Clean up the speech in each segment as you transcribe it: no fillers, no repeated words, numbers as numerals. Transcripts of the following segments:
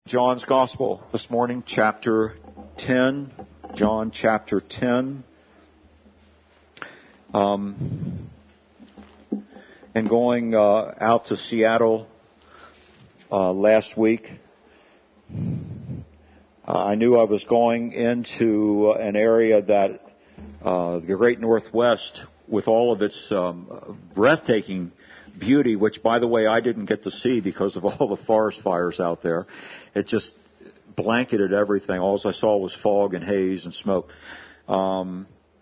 John's Gospel this morning, chapter 10, John chapter 10. And going out to Seattle last week, I knew I was going into an area that the Great Northwest, with all of its breathtaking beauty, which, by the way, I didn't get to see because of all the forest fires out there. It just blanketed everything. All I saw was fog and haze and smoke. But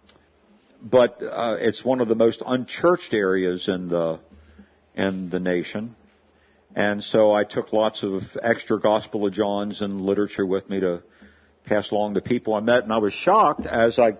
it's one of the most unchurched areas in the nation. And so I took lots of extra Gospel of John's and literature with me to pass along to people I met. And I was shocked as I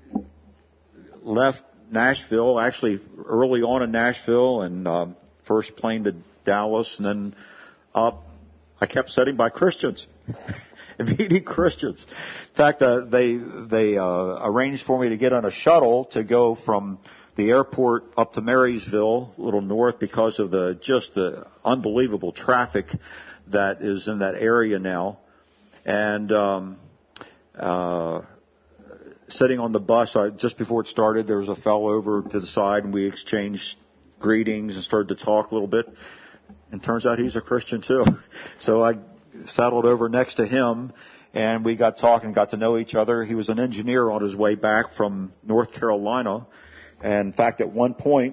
left Nashville, actually early on in Nashville, and first plane to Dallas, and then up. I kept sitting by Christians and meeting Christians. In fact, they arranged for me to get on a shuttle to go from the airport up to Marysville, a little north, because of the unbelievable traffic that is in that area now. And sitting on the bus, just before it started, there was a fellow over to the side, and we exchanged greetings and started to talk a little bit. And turns out he's a Christian too. So I settled over next to him, and we got talking, got to know each other. He was an engineer on his way back from North Carolina. And in fact, at one point,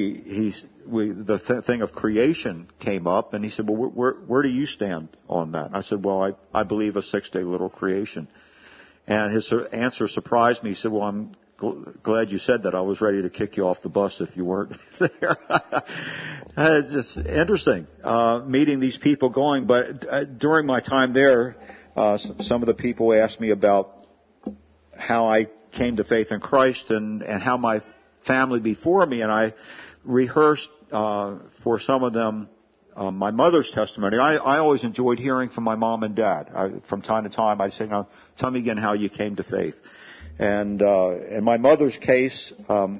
the thing of creation came up, and he said, well, where do you stand on that? And I said, well, I believe a 6-day literal creation. And his answer surprised me. He said, well, I'm glad you said that. I was ready to kick you off the bus if you weren't there. It's just interesting, meeting these people going. But during my time there, some of the people asked me about how I came to faith in Christ and how my family before me, and I rehearsed for some of them my mother's testimony. I always enjoyed hearing from my mom and dad. From time to time, I'd say, now, tell me again how you came to faith. And in my mother's case,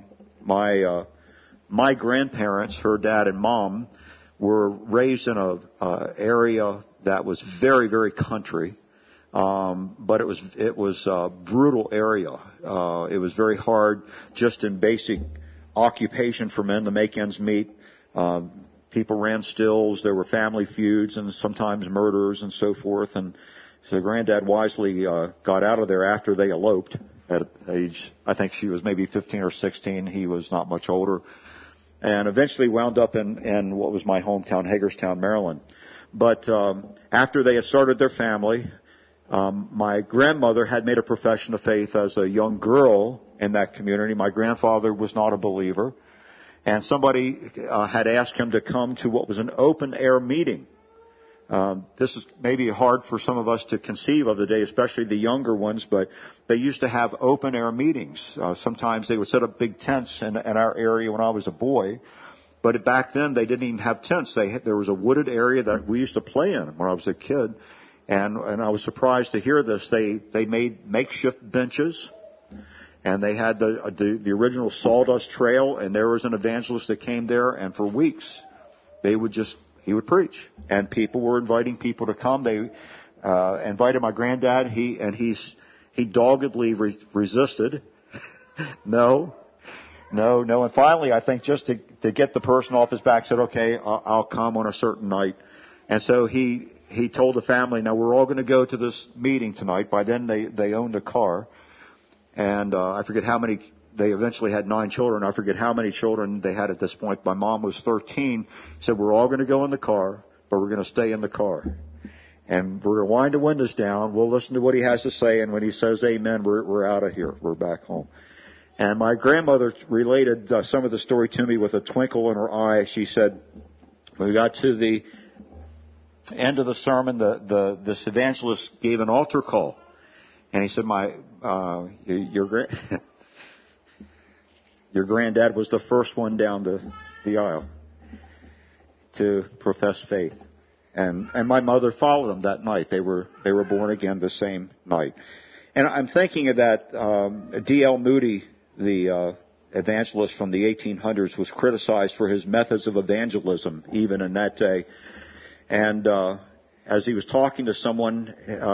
my grandparents, her dad and mom, were raised in a area that was very, very country. But it was a brutal area. It was very hard just in basic occupation for men to make ends meet. People ran stills. There were family feuds and sometimes murders and so forth. And so Granddad wisely got out of there after they eloped at age, I think she was maybe 15 or 16. He was not much older. And eventually wound up in what was my hometown, Hagerstown, Maryland. But after they had started their family, my grandmother had made a profession of faith as a young girl in that community. My grandfather was not a believer. And somebody had asked him to come to what was an open-air meeting. This is maybe hard for some of us to conceive of today, especially the younger ones, but they used to have open-air meetings. Sometimes they would set up big tents in our area when I was a boy. But back then, they didn't even have tents. There was a wooded area that we used to play in when I was a kid. And I was surprised to hear this. They made makeshift benches, and they had the original sawdust trail, and there was an evangelist that came there, and for weeks he would preach, and people were inviting people to come. They invited my granddad. He doggedly resisted. No. And finally, I think just to get the person off his back, said, "Okay, I'll come on a certain night." And so he told the family, "Now we're all going to go to this meeting tonight." By then they owned a car, and I forget how many. They eventually had 9 children. I forget how many children they had at this point. My mom was 13. Said, we're all going to go in the car, but we're going to stay in the car. And we're going to wind the windows down. We'll listen to what he has to say. And when he says amen, we're out of here. We're back home. And my grandmother related some of the story to me with a twinkle in her eye. She said, when we got to the end of the sermon, this evangelist gave an altar call. And he said, your granddad was the first one down the aisle to profess faith. And my mother followed him that night. They were born again the same night. And I'm thinking of that, D.L. Moody, the evangelist from the 1800s, was criticized for his methods of evangelism even in that day. And as he was talking to someone,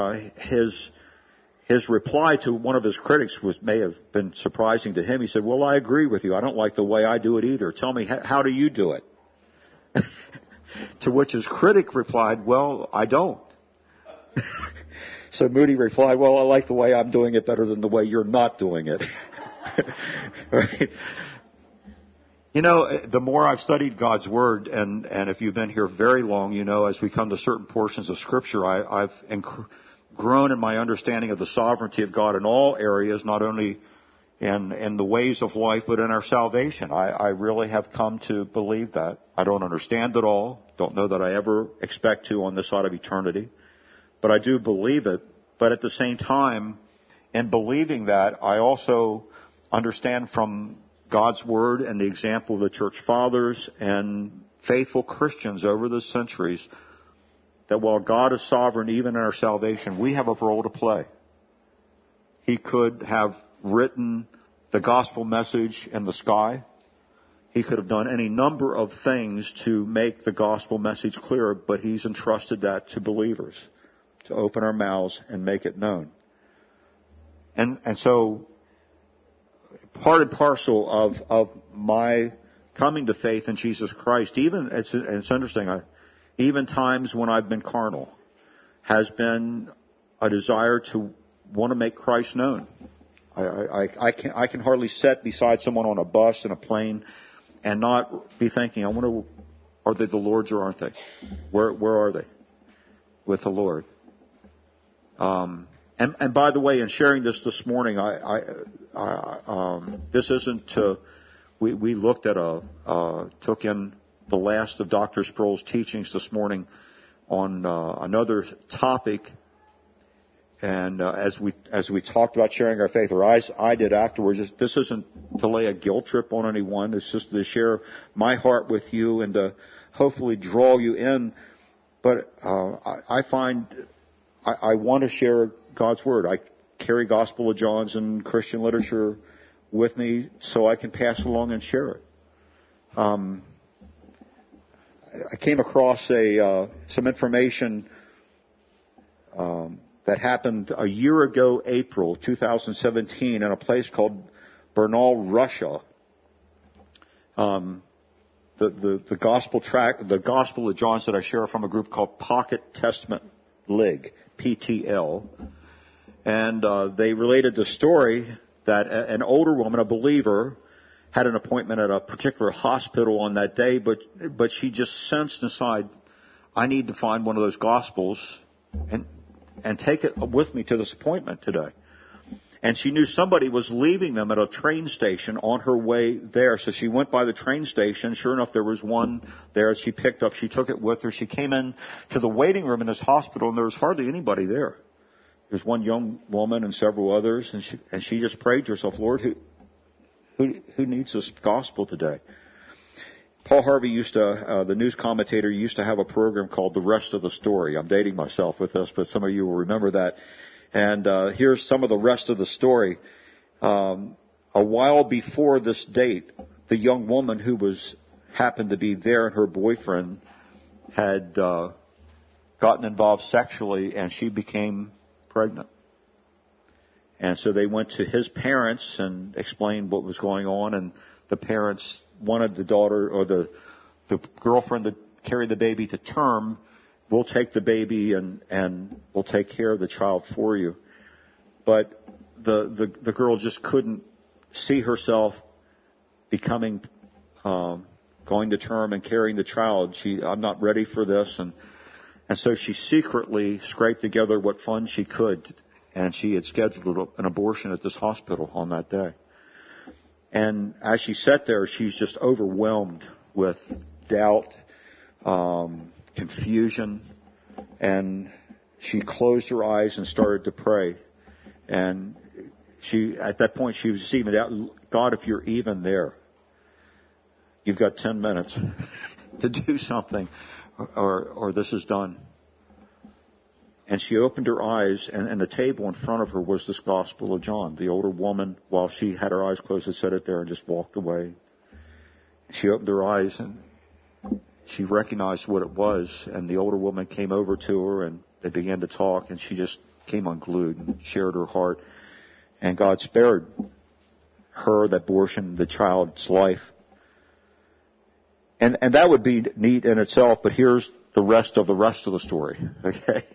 his reply to one of his critics may have been surprising to him. He said, "Well, I agree with you. I don't like the way I do it either. Tell me, how do you do it?" To which his critic replied, "Well, I don't." So Moody replied, "Well, I like the way I'm doing it better than the way you're not doing it." Right? You know, the more I've studied God's Word, and if you've been here very long, you know, as we come to certain portions of Scripture, I've grown in my understanding of the sovereignty of God in all areas, not only in the ways of life, but in our salvation. I really have come to believe that. I don't understand it all. Don't know that I ever expect to on this side of eternity. But I do believe it. But at the same time, in believing that, I also understand from God's Word and the example of the church fathers and faithful Christians over the centuries that while God is sovereign even in our salvation, we have a role to play. He could have written the gospel message in the sky. He could have done any number of things to make the gospel message clearer, but He's entrusted that to believers to open our mouths and make it known. And so part and parcel of my coming to faith in Jesus Christ, even it's interesting, even times when I've been carnal, has been a desire to want to make Christ known. I can hardly sit beside someone on a bus and a plane and not be thinking, I wonder, are they the Lord's or aren't they? Where are they with the Lord? And by the way, in sharing this morning, this isn't to, we looked at took in the last of Dr. Sproul's teachings this morning on another topic. And as we talked about sharing our faith, or I did afterwards, this isn't to lay a guilt trip on anyone. It's just to share my heart with you and to hopefully draw you in. But I find I want to share God's Word. I carry Gospel of John's and Christian literature with me so I can pass along and share it. I came across some information that happened a year ago, April 2017, in a place called Bernal, Russia. The Gospel of John that I share from a group called Pocket Testament League, PTL, and they related the story that an older woman, a believer, had an appointment at a particular hospital on that day, but she just sensed inside, I need to find one of those Gospels and take it with me to this appointment today. And she knew somebody was leaving them at a train station on her way there. So she went by the train station. Sure enough, there was one there she picked up. She took it with her. She came in to the waiting room in this hospital, and there was hardly anybody there. There's one young woman and several others, and she just prayed to herself, Lord, who needs this gospel today? Paul Harvey the news commentator, used to have a program called The Rest of the Story. I'm dating myself with this, but some of you will remember that. And here's some of the rest of the story. A while before this date, the young woman who happened to be there and her boyfriend had gotten involved sexually, and she became pregnant. And so they went to his parents and explained what was going on, and the parents wanted the daughter or the girlfriend to carry the baby to term. We'll take the baby and we'll take care of the child for you. But the girl just couldn't see herself becoming going to term and carrying the child. I'm not ready for this, and so she secretly scraped together what funds she could, and she had scheduled an abortion at this hospital on that day. And as she sat there, she's just overwhelmed with doubt, confusion, and she closed her eyes and started to pray. And at that point, she was just even out, God, if you're even there, you've got 10 minutes to do something, or this is done. And she opened her eyes, and the table in front of her was this Gospel of John. The older woman, while she had her eyes closed, had set it there and just walked away. She opened her eyes, and she recognized what it was, and the older woman came over to her, and they began to talk, and she just came unglued and shared her heart. And God spared her, the abortion, the child's life. And that would be neat in itself, but here's the rest of the story. Okay.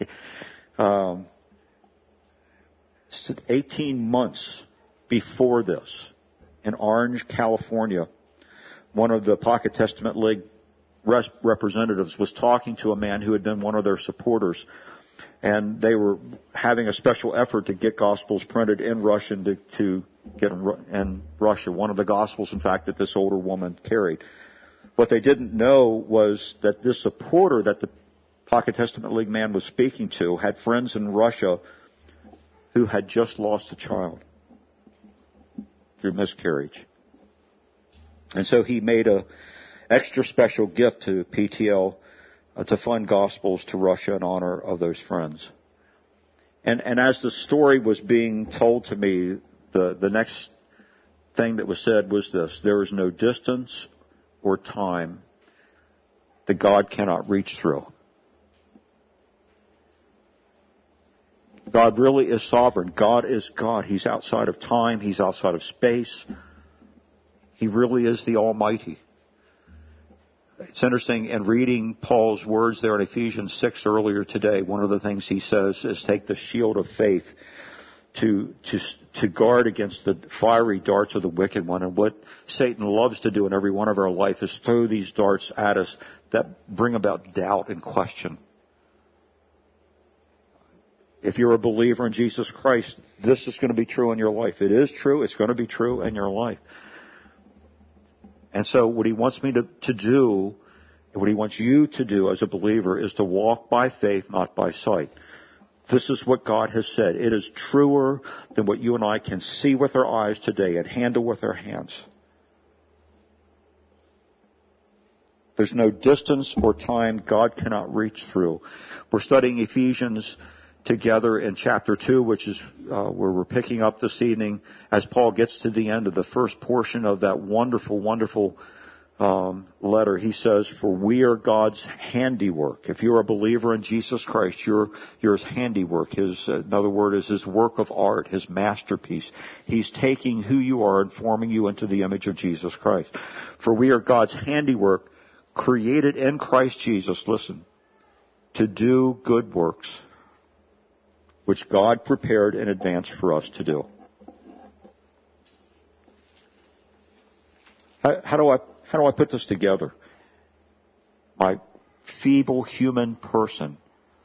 18 months before this, in Orange, California, one of the Pocket Testament League representatives was talking to a man who had been one of their supporters, and they were having a special effort to get Gospels printed in Russian to get in Russia. One of the Gospels, in fact, that this older woman carried. What they didn't know was that this supporter that the Pocket Testament League man was speaking to had friends in Russia who had just lost a child through miscarriage. And so he made a extra special gift to PTL to fund Gospels to Russia in honor of those friends. And as the story was being told to me, the next thing that was said was this: there is no distance or time that God cannot reach through. God really is sovereign. God is God. He's outside of time. He's outside of space. He really is the Almighty. It's interesting, in reading Paul's words there in Ephesians 6 earlier today, one of the things he says is take the shield of faith to guard against the fiery darts of the wicked one. And what Satan loves to do in every one of our life is throw these darts at us that bring about doubt and question. If you're a believer in Jesus Christ, this is going to be true in your life. It is true. It's going to be true in your life. And so what he wants me to do, what he wants you to do as a believer, is to walk by faith, not by sight. This is what God has said. It is truer than what you and I can see with our eyes today and handle with our hands. There's no distance or time God cannot reach through. We're studying Ephesians together in chapter 2, which is where we're picking up this evening, as Paul gets to the end of the first portion of that wonderful, wonderful letter. He says, for we are God's handiwork. If you're a believer in Jesus Christ, you're his handiwork. Another word is his work of art, his masterpiece. He's taking who you are and forming you into the image of Jesus Christ. For we are God's handiwork, created in Christ Jesus, listen, to do good works, which God prepared in advance for us to do. How do I put this together? My feeble human person.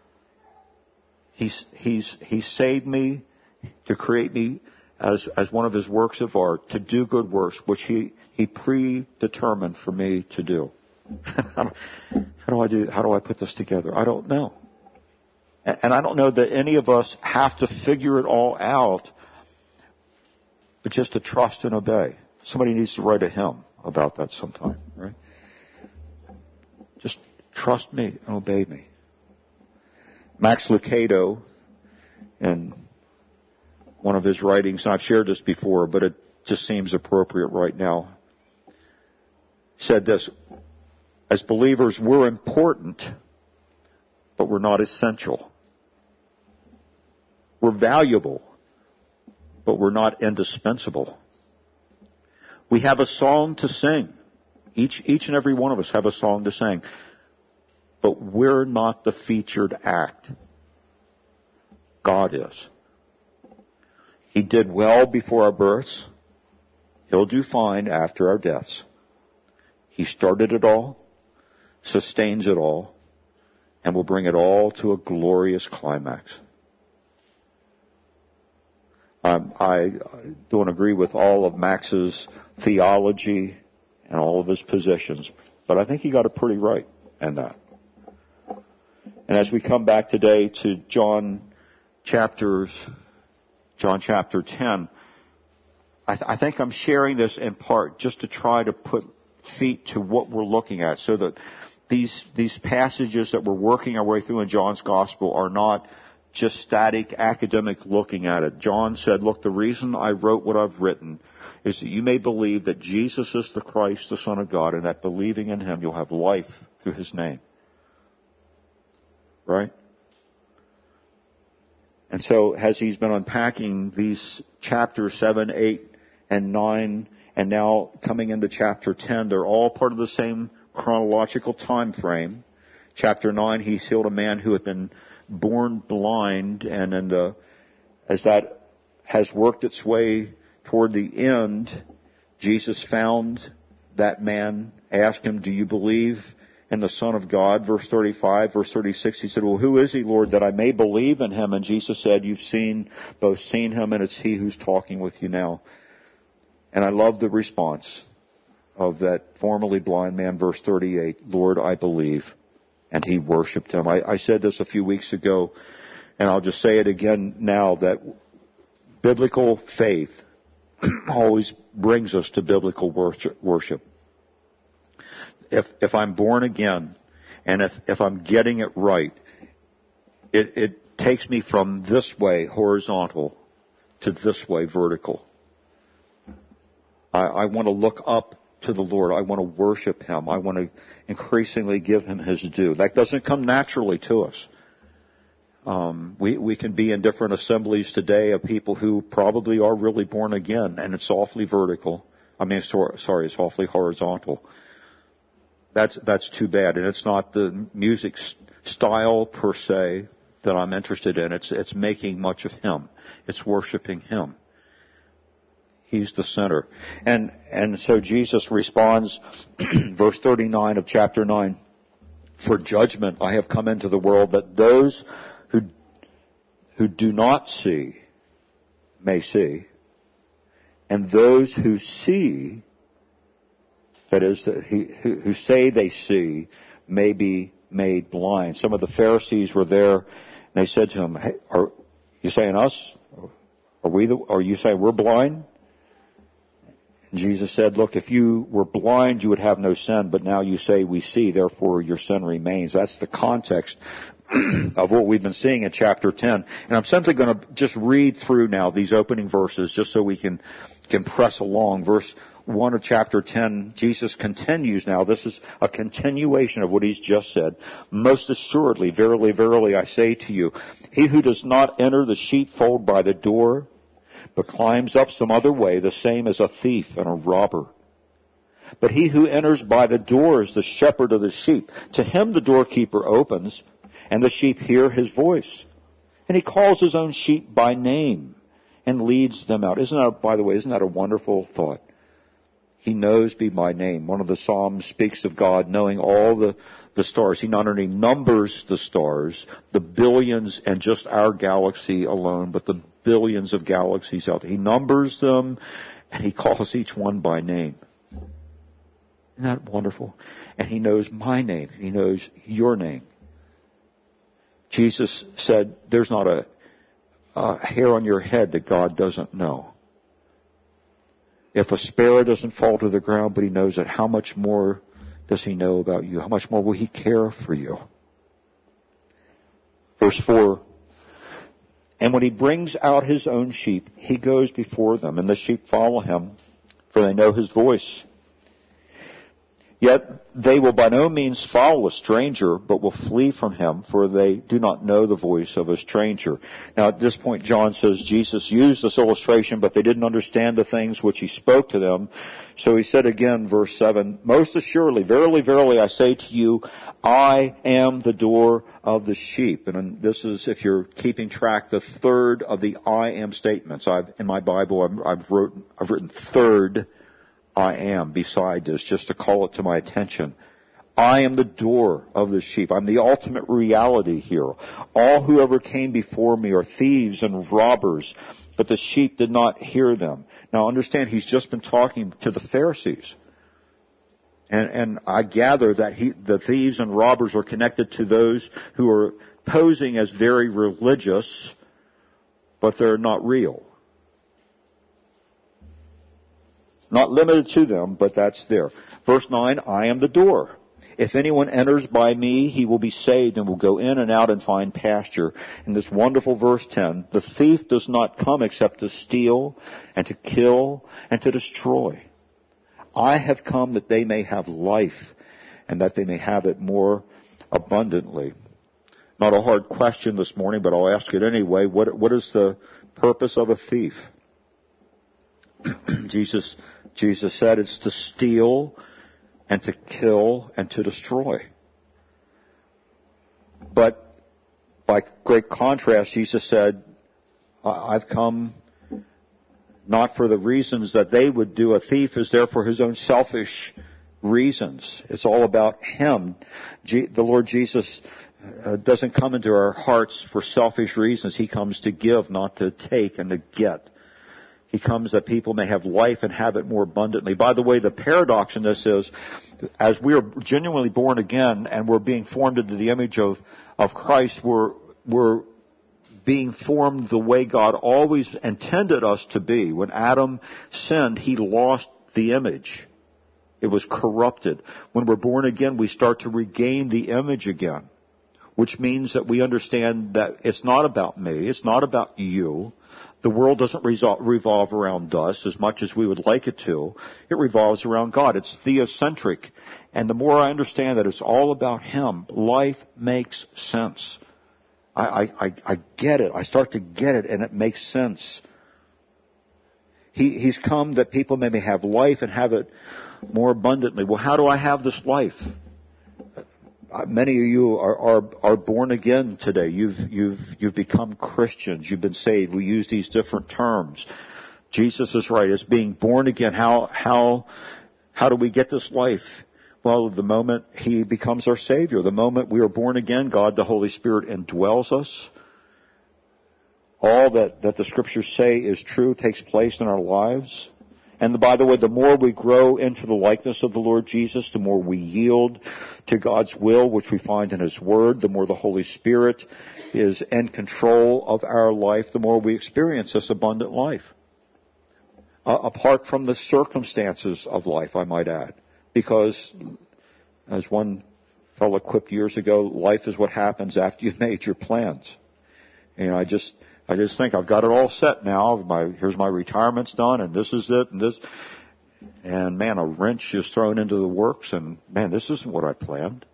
He's saved me to create me as one of his works of art, to do good works, which he predetermined for me to do. How do I put this together? I don't know. And I don't know that any of us have to figure it all out, but just to trust and obey. Somebody needs to write a hymn about that sometime, right? Just trust me and obey me. Max Lucado, in one of his writings, and I've shared this before, but it just seems appropriate right now, said this: as believers, we're important, but we're not essential. We're valuable, but we're not indispensable. We have a song to sing. Each and every one of us have a song to sing. But we're not the featured act. God is. He did well before our births. He'll do fine after our deaths. He started it all, sustains it all, and will bring it all to a glorious climax. I don't agree with all of Max's theology and all of his positions, but I think he got it pretty right in that. And as we come back today to John chapter 10, I think I'm sharing this in part just to try to put feet to what we're looking at, so that these passages that we're working our way through in John's Gospel are not just static academic looking at it. John said, look, the reason I wrote what I've written is that you may believe that Jesus is the Christ, the Son of God, and that believing in him you'll have life through His name. Right? And so as he's been unpacking these chapters 7, 8, and 9, and now coming into chapter 10, they're all part of the same chronological time frame. Chapter 9, he's healed a man who had been born blind, and as that has worked its way toward the end, Jesus found that man, asked him, "Do you believe in the Son of God?" Verse 35, verse 36, he said, "Well, who is he, Lord, that I may believe in him?" And Jesus said, "You've both seen him, and it's he who's talking with you now." And I love the response of that formerly blind man, verse 38, "Lord, I believe." And he worshiped him. I said this a few weeks ago, and I'll just say it again now, that biblical faith always brings us to biblical worship. If I'm born again, and if I'm getting it right, it takes me from this way, horizontal, to this way, vertical. I want to look up to the Lord. I want to worship Him. I want to increasingly give Him His due. That doesn't come naturally to us. We can be in different assemblies today of people who probably are really born again, and it's awfully vertical. It's awfully horizontal. That's too bad. And it's not the music style per se that I'm interested in. It's making much of Him. It's worshiping Him. He's the center. And so Jesus responds, verse 39 of chapter 9, "For judgment I have come into the world, that those who do not see may see, and those who see," that is, who say they see, "may be made blind." Some of the Pharisees were there, and they said to him, "Hey, are you saying us? Are you saying we're blind?" And Jesus said, "Look, if you were blind, you would have no sin, but now you say we see, therefore your sin remains." That's the context of what we've been seeing in chapter 10. And I'm simply going to just read through now these opening verses just so we can press along. Verse 1 of chapter 10, Jesus continues now. This is a continuation of what He's just said. "Most assuredly, verily, verily, I say to you, he who does not enter the sheepfold by the door, but climbs up some other way, the same is a thief and a robber. But he who enters by the door is the shepherd of the sheep. To him the doorkeeper opens, and the sheep hear his voice. And he calls his own sheep by name and leads them out." Isn't that a wonderful thought? He knows me by name. One of the Psalms speaks of God knowing all the stars. He not only numbers the stars, the billions and just our galaxy alone, but the billions of galaxies out there. He numbers them, and He calls each one by name. Isn't that wonderful? And He knows my name. He knows your name. Jesus said, there's not a hair on your head that God doesn't know. If a sparrow doesn't fall to the ground, but He knows it, how much more does He know about you? How much more will He care for you? Verse 4, "And when He brings out His own sheep, He goes before them, and the sheep follow Him, for they know His voice. Yet they will by no means follow a stranger, but will flee from him, for they do not know the voice of a stranger." Now at this point, John says Jesus used this illustration, but they didn't understand the things which He spoke to them. So He said again, verse 7, "Most assuredly, verily, verily, I say to you, I am the door of the sheep." And this is, if you're keeping track, the third of the I am statements. In my Bible, I've written third I am beside this, just to call it to my attention. I am the door of the sheep. I'm the ultimate reality here. All who ever came before me are thieves and robbers, but the sheep did not hear them. Now understand, He's just been talking to the Pharisees. And I gather that the thieves and robbers are connected to those who are posing as very religious, but they're not real. Not limited to them, but that's there. Verse 9, "I am the door. If anyone enters by me, he will be saved and will go in and out and find pasture." In this wonderful verse 10, "The thief does not come except to steal and to kill and to destroy. I have come that they may have life and that they may have it more abundantly. Not a hard question this morning, but I'll ask it anyway. What is the purpose of a thief? Jesus said it's to steal and to kill and to destroy. But by great contrast, Jesus said, I've come not for the reasons that they would do. A thief is there for his own selfish reasons. It's all about him. The Lord Jesus doesn't come into our hearts for selfish reasons. He comes to give, not to take and to get. He comes that people may have life and have it more abundantly. By the way, the paradox in this is, as we are genuinely born again and we're being formed into the image of Christ, we're being formed the way God always intended us to be. When Adam sinned, he lost the image. It was corrupted. When we're born again, we start to regain the image again, which means that we understand that it's not about me, it's not about you. The world doesn't revolve around us as much as we would like it to. It revolves around God. It's theocentric. And the more I understand that it's all about Him, life makes sense. I get it. I start to get it, and it makes sense. He's come that people may have life and have it more abundantly. Well, how do I have this life? Many of you are born again today. You've become Christians. You've been saved. We use these different terms. Jesus is right. It's being born again. How do we get this life? Well, the moment He becomes our Savior, the moment we are born again, God, the Holy Spirit, indwells us. All that the Scriptures say is true takes place in our lives. And by the way, the more we grow into the likeness of the Lord Jesus, the more we yield to God's will, which we find in His Word, the more the Holy Spirit is in control of our life, the more we experience this abundant life. Apart from the circumstances of life, I might add. Because, as one fellow quipped years ago, life is what happens after you've made your plans. And I just think I've got it all set now. Here's my retirement's done, and this is it, and this. And man, a wrench is thrown into the works, and man, this isn't what I planned.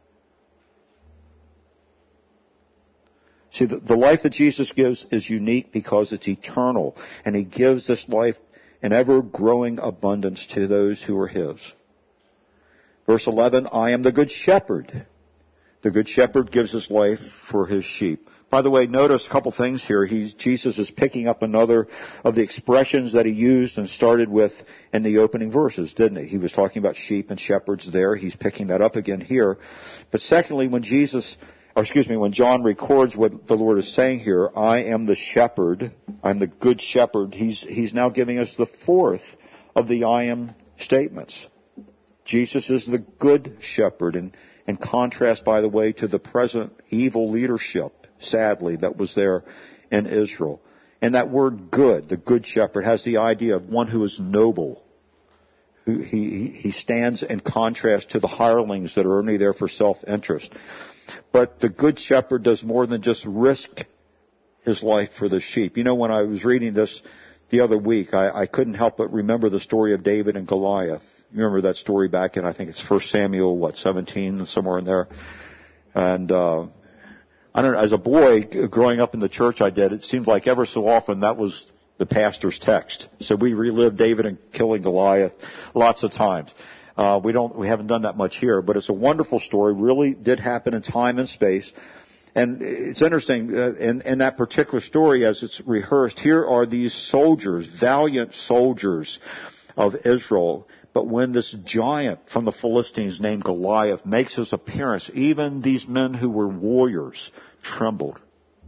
See, the life that Jesus gives is unique because it's eternal, and He gives this life in ever-growing abundance to those who are His. Verse 11, I am the good shepherd. The good shepherd gives his life for his sheep. By the way, notice a couple things here. Jesus is picking up another of the expressions that He used and started with in the opening verses, didn't He? He was talking about sheep and shepherds there. He's picking that up again here. But secondly, when John records what the Lord is saying here, I am the shepherd, I'm the good shepherd, he's now giving us the fourth of the I am statements. Jesus is the good shepherd, in contrast, by the way, to the present evil leadership, sadly, that was there in Israel. And that word good, the good shepherd, has the idea of one who is noble. He stands in contrast to the hirelings that are only there for self-interest. But the good shepherd does more than just risk his life for the sheep. You know, when I was reading this the other week, I couldn't help but remember the story of David and Goliath. You remember that story back in, I think it's 1 Samuel, 17, somewhere in there. And I don't know, as a boy, growing up in the church I did, it seemed like ever so often that was the pastor's text. So we relived David and killing Goliath lots of times. We haven't done that much here, but it's a wonderful story, really did happen in time and space. And it's interesting, in that particular story as it's rehearsed, here are these soldiers, valiant soldiers of Israel. But when this giant from the Philistines named Goliath makes his appearance, even these men who were warriors trembled.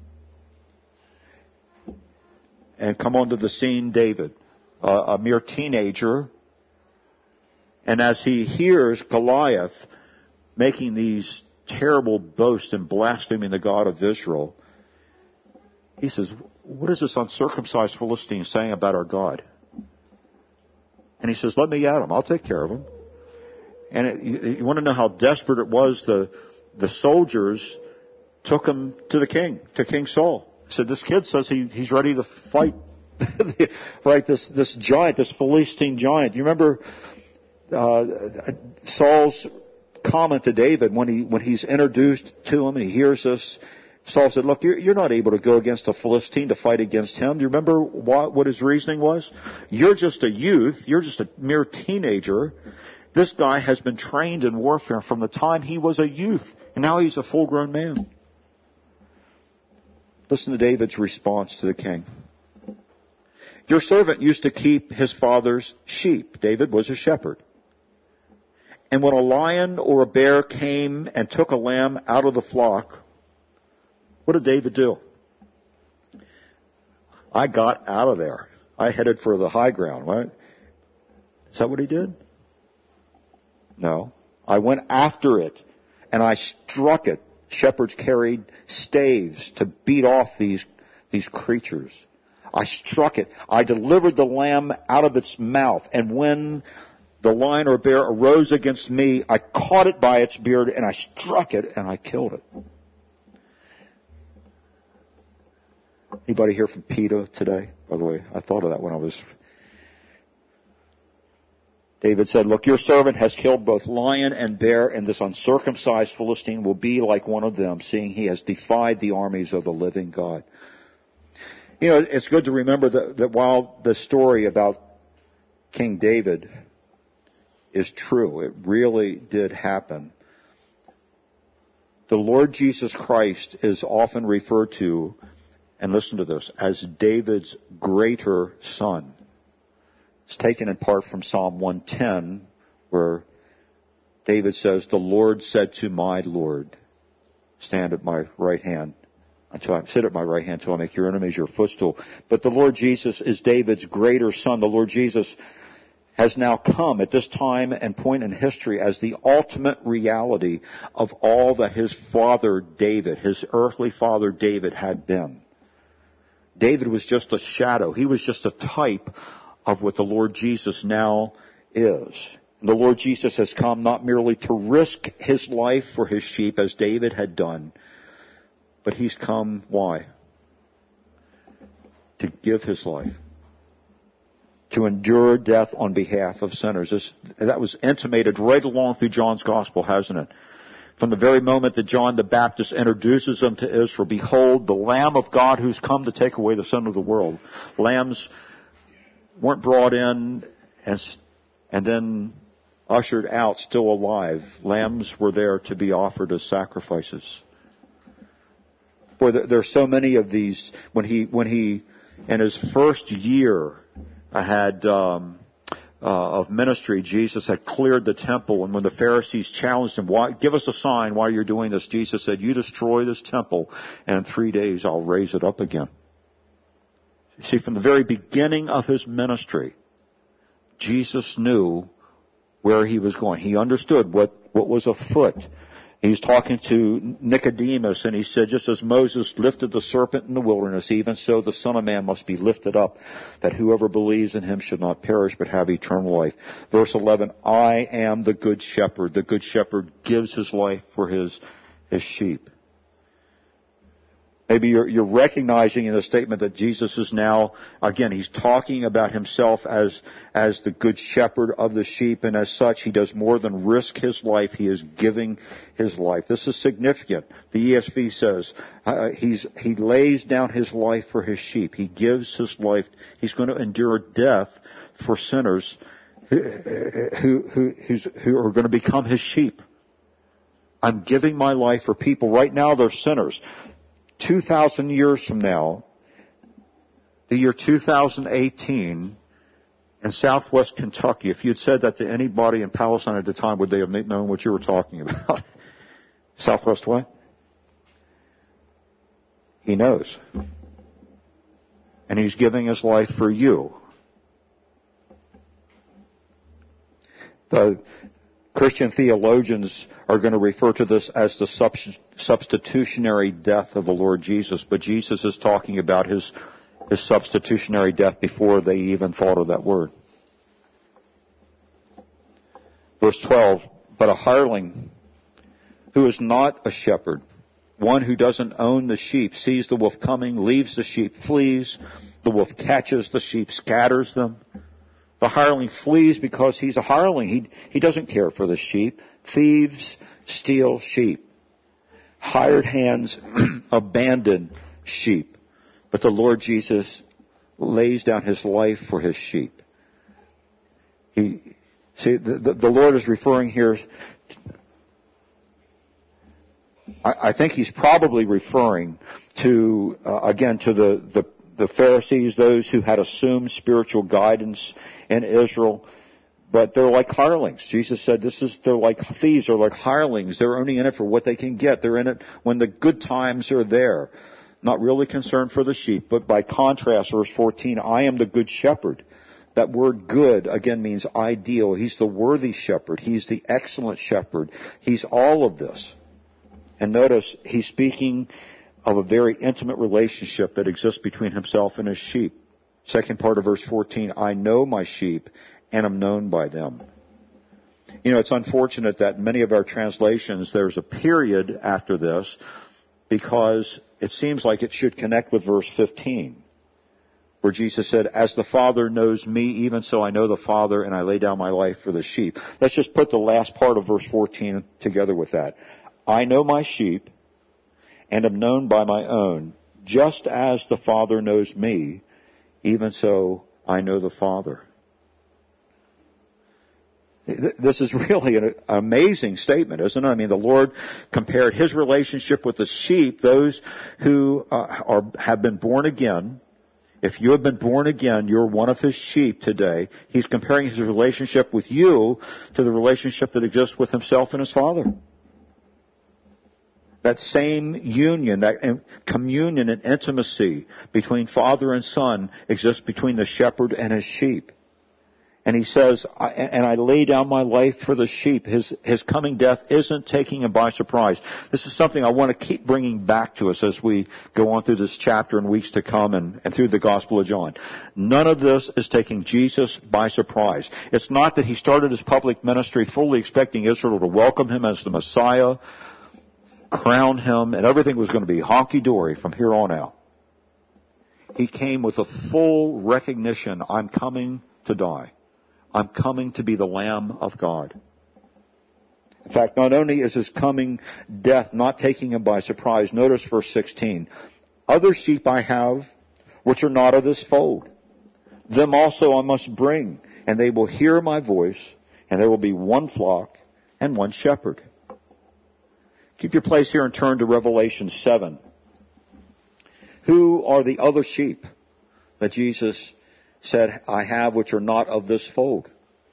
And come onto the scene David, a mere teenager. And as he hears Goliath making these terrible boasts and blaspheming the God of Israel, he says, what is this uncircumcised Philistine saying about our God? And he says, let me at him. I'll take care of him. And you want to know how desperate it was? The soldiers took him to the king, to King Saul. Said, this kid says he's ready to fight, right? This giant, this Philistine giant. You remember Saul's common to David when he's introduced to him and he hears this. Saul said, look, you're not able to go against a Philistine to fight against him. Do you remember what his reasoning was? You're just a youth. You're just a mere teenager. This guy has been trained in warfare from the time he was a youth, and now he's a full-grown man. Listen to David's response to the king. Your servant used to keep his father's sheep. David was a shepherd. And when a lion or a bear came and took a lamb out of the flock, what did David do? I got out of there. I headed for the high ground, right? Is that what he did? No. I went after it and I struck it. Shepherds carried staves to beat off these creatures. I struck it. I delivered the lamb out of its mouth. And when the lion or bear arose against me, I caught it by its beard and I struck it and I killed it. Anybody here from PETA today? By the way, I thought of that when I was... David said, look, your servant has killed both lion and bear, and this uncircumcised Philistine will be like one of them, seeing he has defied the armies of the living God. You know, it's good to remember that while the story about King David is true, it really did happen, the Lord Jesus Christ is often referred to, and listen to this, as David's greater son. It's taken in part from Psalm 110, where David says, the Lord said to my Lord, stand at my right hand, sit at my right hand until I make your enemies your footstool. But the Lord Jesus is David's greater son. The Lord Jesus has now come at this time and point in history as the ultimate reality of all that his father David, his earthly father David, had been. David was just a shadow. He was just a type of what the Lord Jesus now is. The Lord Jesus has come not merely to risk his life for his sheep as David had done, but he's come, why? To give his life. To endure death on behalf of sinners. That was intimated right along through John's Gospel, hasn't it? From the very moment that John the Baptist introduces them to Israel, behold, the Lamb of God who's come to take away the sin of the world. Lambs weren't brought in and then ushered out still alive. Lambs were there to be offered as sacrifices. Boy, there are so many of these. When he in his first year had of ministry, Jesus had cleared the temple, and when the Pharisees challenged him, "Why? Give us a sign why you're doing this," Jesus said, "You destroy this temple, and in 3 days I'll raise it up again." You see, from the very beginning of his ministry, Jesus knew where he was going. He understood what was afoot. He was talking to Nicodemus, and he said, just as Moses lifted the serpent in the wilderness, even so the Son of Man must be lifted up, that whoever believes in him should not perish but have eternal life. Verse 11, I am the good shepherd. The good shepherd gives his life for his sheep. Maybe you're recognizing in the statement that Jesus is now, again, he's talking about himself as the good shepherd of the sheep, and as such, he does more than risk his life. He is giving his life. This is significant. The ESV says he lays down his life for his sheep. He gives his life. He's going to endure death for sinners who are going to become his sheep. I'm giving my life for people. Right now, they're sinners. 2,000 years from now, the year 2018, in southwest Kentucky, if you'd said that to anybody in Palestine at the time, would they have known what you were talking about? Southwest what? He knows. And he's giving his life for you. The Christian theologians are going to refer to this as the substitutionary death of the Lord Jesus, but Jesus is talking about his substitutionary death before they even thought of that word. Verse 12, but a hireling who is not a shepherd, one who doesn't own the sheep, sees the wolf coming, leaves the sheep, flees. The wolf catches the sheep, scatters them. The hireling flees because he's a hireling. He doesn't care for the sheep. Thieves steal sheep. Hired hands abandon sheep. But the Lord Jesus lays down his life for his sheep. The Lord is referring here, I think he's probably referring to, again, to the Pharisees, those who had assumed spiritual guidance in Israel, but they're like hirelings. Jesus said they're like thieves, they're like hirelings. They're only in it for what they can get. They're in it when the good times are there. Not really concerned for the sheep, but by contrast, verse 14, I am the good shepherd. That word good, again, means ideal. He's the worthy shepherd. He's the excellent shepherd. He's all of this. And notice, he's speaking of a very intimate relationship that exists between himself and his sheep. Second part of verse 14, I know my sheep and am known by them. You know, it's unfortunate that in many of our translations there's a period after this because it seems like it should connect with verse 15, where Jesus said, as the Father knows me, even so I know the Father, and I lay down my life for the sheep. Let's just put the last part of verse 14 together with that. I know my sheep and am known by my own, just as the Father knows me, even so I know the Father. This is really an amazing statement, isn't it? I mean, the Lord compared his relationship with the sheep, those who have been born again. If you have been born again, you're one of his sheep today. He's comparing his relationship with you to the relationship that exists with himself and his Father. That same union, that communion and intimacy between Father and Son exists between the shepherd and his sheep. And he says, and I lay down my life for the sheep. His coming death isn't taking him by surprise. This is something I want to keep bringing back to us as we go on through this chapter in weeks to come and through the Gospel of John. None of this is taking Jesus by surprise. It's not that he started his public ministry fully expecting Israel to welcome him as the Messiah, crown him, and everything was going to be honky-dory from here on out. He came with a full recognition, I'm coming to die. I'm coming to be the Lamb of God. In fact, not only is his coming death not taking him by surprise, notice verse 16. Other sheep I have, which are not of this fold. Them also I must bring, and they will hear my voice, and there will be one flock and one shepherd. Keep your place here and turn to Revelation 7. Who are the other sheep that Jesus said, I have which are not of this fold?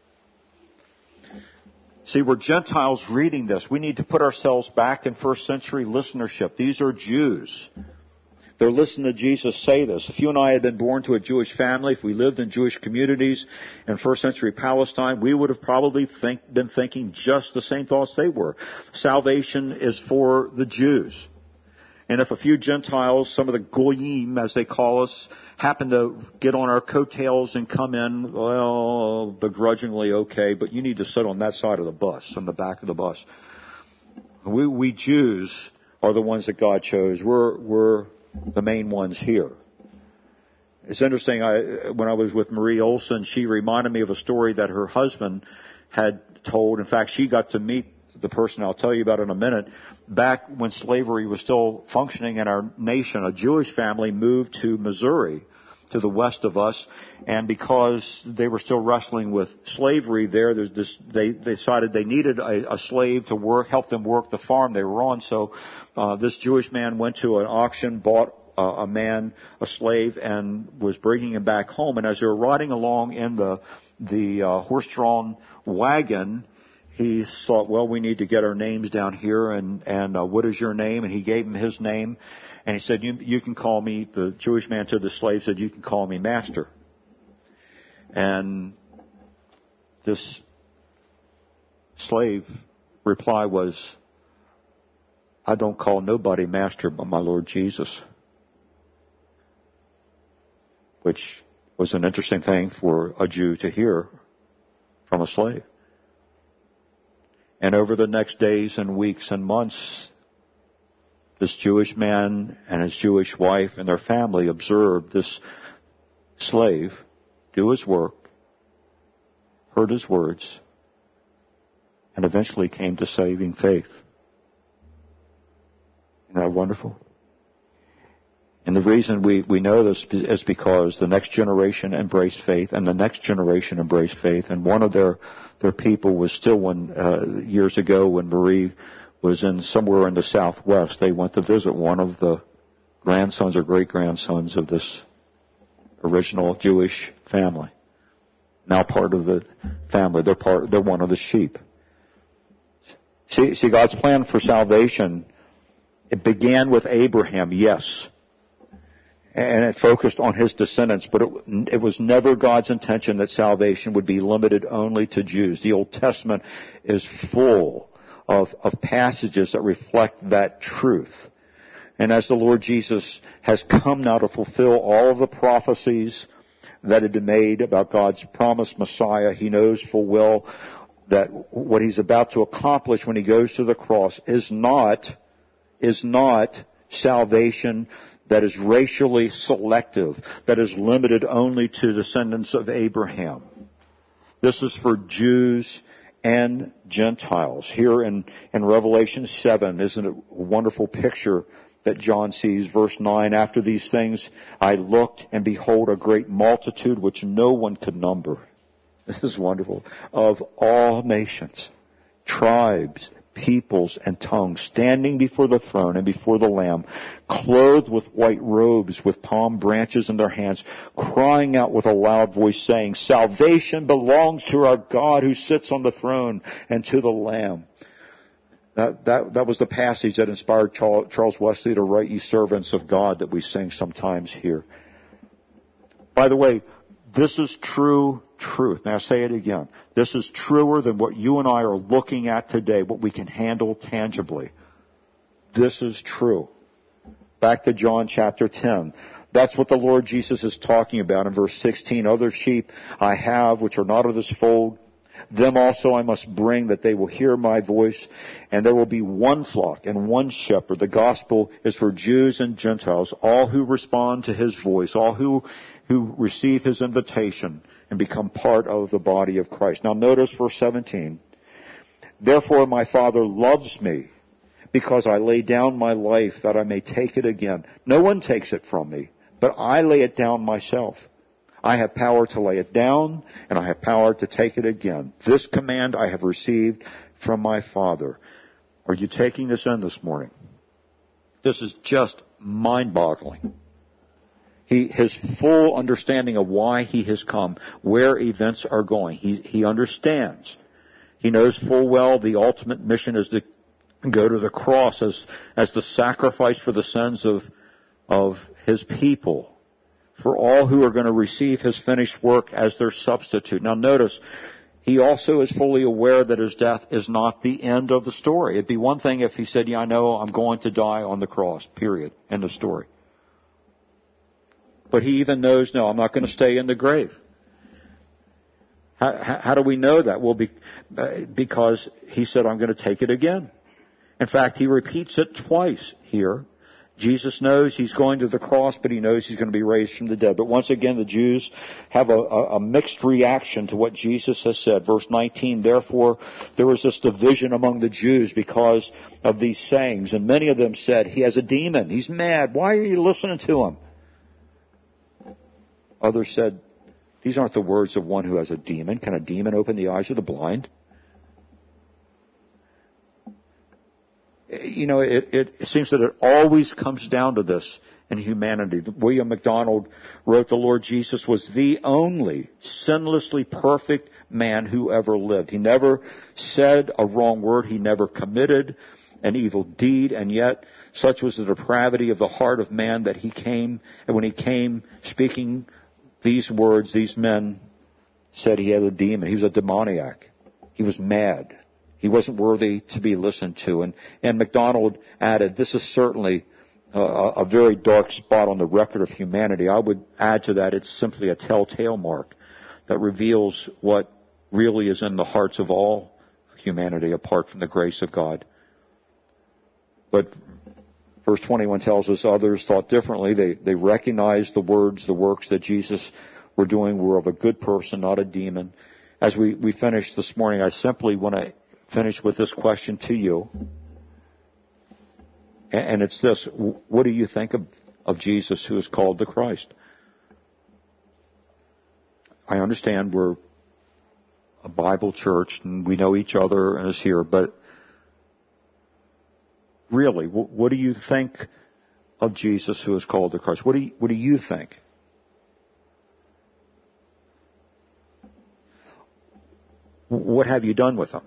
See, we're Gentiles reading this. We need to put ourselves back in first century listenership. These are Jews. They're listening to Jesus say this. If you and I had been born to a Jewish family, if we lived in Jewish communities in first century Palestine, we would have probably been thinking just the same thoughts they were. Salvation is for the Jews. And if a few Gentiles, some of the goyim, as they call us, happen to get on our coattails and come in, well, begrudgingly, okay, but you need to sit on that side of the bus, on the back of the bus. We Jews are the ones that God chose. We're the main ones here. It's interesting, when I was with Marie Olson, she reminded me of a story that her husband had told. In fact, she got to meet the person I'll tell you about in a minute. Back when slavery was still functioning in our nation, a Jewish family moved to Missouri, to the west of us, and because they were still wrestling with slavery there, they decided they needed a slave to help them work the farm they were on. So this Jewish man went to an auction, bought a slave, and was bringing him back home. And as they were riding along in the horse-drawn wagon, he thought, well, we need to get our names down here, and what is your name? And he gave him his name, and he said, you can call me, the Jewish man to the slave said, you can call me master. And this slave reply was, I don't call nobody master but my Lord Jesus. Which was an interesting thing for a Jew to hear from a slave. And over the next days and weeks and months, this Jewish man and his Jewish wife and their family observed this slave do his work, heard his words, and eventually came to saving faith. Isn't that wonderful? And the reason we know this is because the next generation embraced faith, and the next generation embraced faith. And one of their people was still years ago when Marie was somewhere in the Southwest. They went to visit one of the grandsons or great-grandsons of this original Jewish family. Now part of the family. They're one of the sheep. See, God's plan for salvation, it began with Abraham, yes. And it focused on his descendants, but it was never God's intention that salvation would be limited only to Jews. The Old Testament is full of passages that reflect that truth. And as the Lord Jesus has come now to fulfill all of the prophecies that had been made about God's promised Messiah, he knows full well that what he's about to accomplish when he goes to the cross is not salvation that is racially selective, that is limited only to descendants of Abraham. This is for Jews and Gentiles. Here in Revelation 7, isn't it a wonderful picture that John sees? Verse 9, after these things I looked, and behold, a great multitude which no one could number. This is wonderful. Of all nations, tribes, peoples, and tongues, standing before the throne and before the Lamb, clothed with white robes, with palm branches in their hands, crying out with a loud voice, saying, salvation belongs to our God who sits on the throne and to the Lamb. That was the passage that inspired Charles Wesley to write Ye Servants of God that we sing sometimes here. By the way, this is true truth. Now say it again. This is truer than what you and I are looking at today, what we can handle tangibly. This is true. Back to John chapter 10. That's what the Lord Jesus is talking about in verse 16. Other sheep I have which are not of this fold. Them also I must bring, that they will hear my voice, and there will be one flock and one shepherd. The gospel is for Jews and Gentiles, all who respond to his voice, all who receive his invitation and become part of the body of Christ. Now notice verse 17. Therefore my Father loves me, because I lay down my life that I may take it again. No one takes it from me, but I lay it down myself. I have power to lay it down, and I have power to take it again. This command I have received from my Father. Are you taking this in this morning? This is just mind-boggling. His full understanding of why he has come, where events are going. He understands. He knows full well the ultimate mission is to go to the cross as the sacrifice for the sins of his people, for all who are going to receive his finished work as their substitute. Now notice, he also is fully aware that his death is not the end of the story. It'd be one thing if he said, yeah, I know I'm going to die on the cross, period, end of story. But he even knows, no, I'm not going to stay in the grave. How do we know that? Well, because he said, I'm going to take it again. In fact, he repeats it twice here. Jesus knows he's going to the cross, but he knows he's going to be raised from the dead. But once again, the Jews have a mixed reaction to what Jesus has said. Verse 19, therefore, there was this division among the Jews because of these sayings. And many of them said, he has a demon. He's mad. Why are you listening to him? Others said, these aren't the words of one who has a demon. Can a demon open the eyes of the blind? You know, it seems that it always comes down to this in humanity. William MacDonald wrote the Lord Jesus was the only sinlessly perfect man who ever lived. He never said a wrong word. He never committed an evil deed, and yet such was the depravity of the heart of man that he came, and when he came speaking these words, these men said he had a demon. He was a demoniac. He was mad. He wasn't worthy to be listened to. And MacDonald added, this is certainly a very dark spot on the record of humanity. I would add to that, it's simply a telltale mark that reveals what really is in the hearts of all humanity apart from the grace of God. But verse 21 tells us others thought differently. They recognized the words, the works that Jesus were doing were of a good person, not a demon. As we finish this morning, I simply want to finish with this question to you. And it's this: what do you think of Jesus, who is called the Christ? I understand we're a Bible church and we know each other and is here, but really, what do you think of Jesus, who is called the Christ? What do you think? What have you done with him?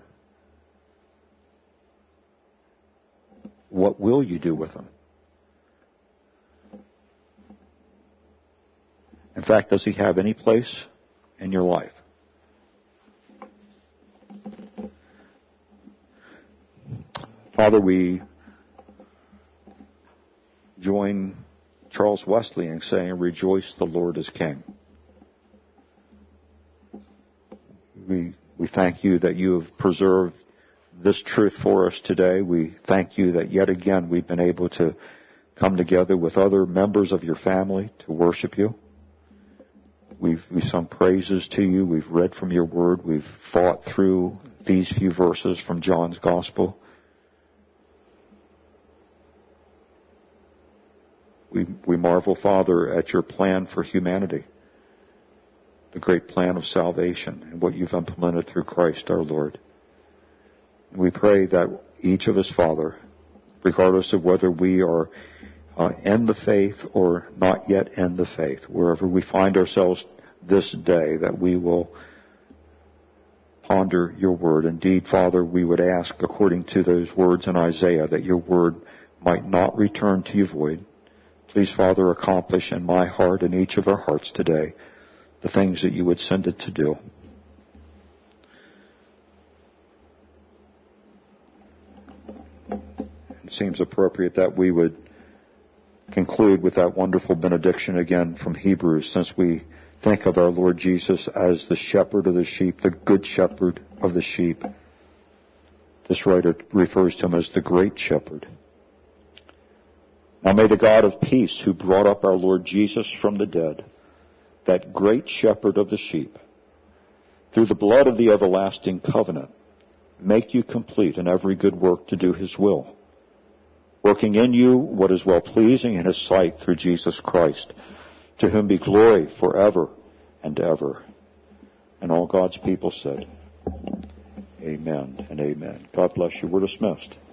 What will you do with him? In fact, does he have any place in your life? Father, we join Charles Wesley in saying, "Rejoice, the Lord is King." We thank you that you have preserved this truth for us today. We thank you that yet again we've been able to come together with other members of your family to worship you. We've sung praises to you. We've read from your word. We've thought through these few verses from John's Gospel. We marvel, Father, at your plan for humanity, the great plan of salvation, and what you've implemented through Christ our Lord. We pray that each of us, Father, regardless of whether we are in the faith or not yet in the faith, wherever we find ourselves this day, that we will ponder your word. Indeed, Father, we would ask, according to those words in Isaiah, that your word might not return to you void. Please, Father, accomplish in my heart and each of our hearts today the things that you would send it to do. It seems appropriate that we would conclude with that wonderful benediction again from Hebrews, since we think of our Lord Jesus as the shepherd of the sheep, the good shepherd of the sheep. This writer refers to him as the great shepherd. Now may the God of peace, who brought up our Lord Jesus from the dead, that great shepherd of the sheep, through the blood of the everlasting covenant, make you complete in every good work to do his will, working in you what is well-pleasing in his sight through Jesus Christ, to whom be glory forever and ever. And all God's people said, amen and amen. God bless you. We're dismissed.